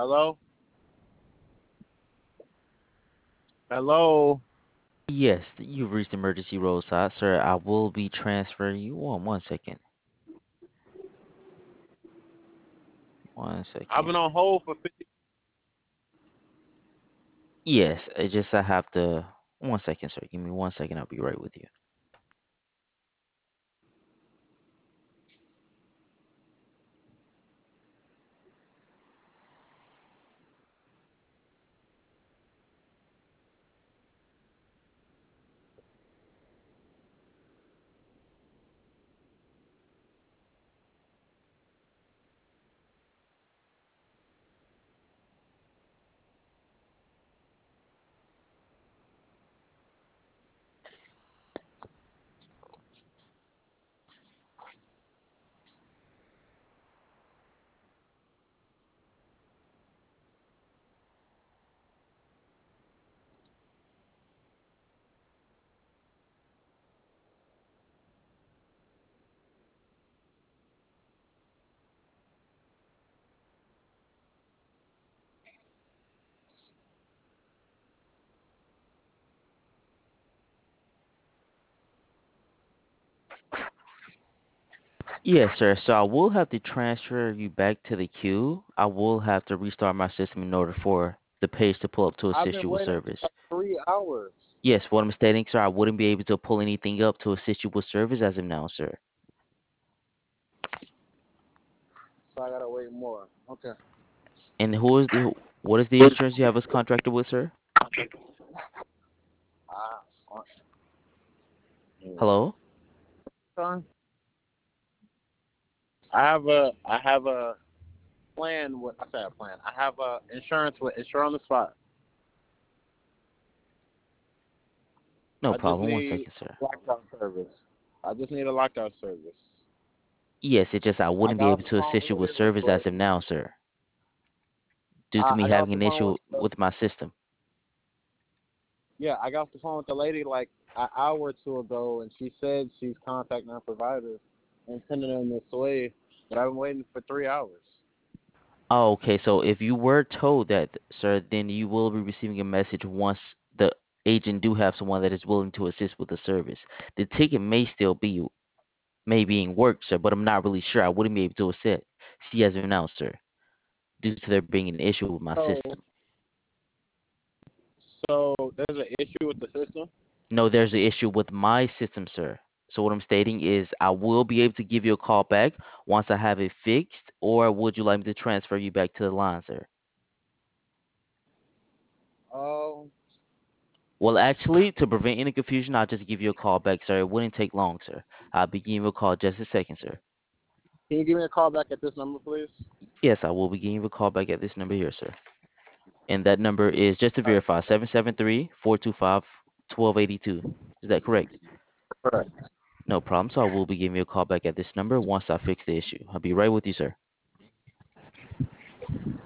Hello? Hello? Yes, you've reached emergency roadside, sir. I will be transferring you. One second. One I've second. been on hold for 50. Yes, I have to. One second, sir. Give me 1 second. I'll be right with you. Yes, sir. So I will have to transfer you back to the queue. I will have to restart my system in order for the page to pull up to I've assist been you with waiting service. for like 3 hours. Yes, what I'm stating, sir, I wouldn't be able to pull anything up to assist you with service as of now, sir. So I gotta wait more. Okay. And what is the insurance you have us contracted with, sir? Uh, uh, Hello? son, I have a plan with I said a plan. I have a insurance with Insure on the Spot. No I just problem. One need second, sir. lockdown service. I just need a lockdown service. Yes, it just I I wouldn't be got off able the to phone assist with you the with lady, service as but of now, sir, due to me I got off having the an phone issue with the with my system. yeah, I got off the phone with the lady like an hour or two ago, and she said she's contacting her provider and sending them this way. But I've been waiting for 3 hours. Oh, okay. So if you were told that, sir, then you will be receiving a message once the agent do have someone that is willing to assist with the service. The ticket may be in work, sir, but I'm not really sure. I wouldn't be able to assist. See as of now, sir, due to there being an issue with my So, system. so there's an issue with the system. No, there's an issue with my system, sir. So what I'm stating is I will be able to give you a call back once I have it fixed, or would you like me to transfer you back to the line, sir? Oh, Well, actually, to prevent any confusion, I'll just give you a call back, sir. It wouldn't take long, sir. I'll be giving you a call just a second, sir. can you give me a call back at this number, please? Yes, I will be giving you a call back at this number here, sir. And that number is just to All right, verify 773-425-1282. Is that correct? correct. No problem. So I will be giving you a call back at this number once I fix the issue. I'll be right with you, sir.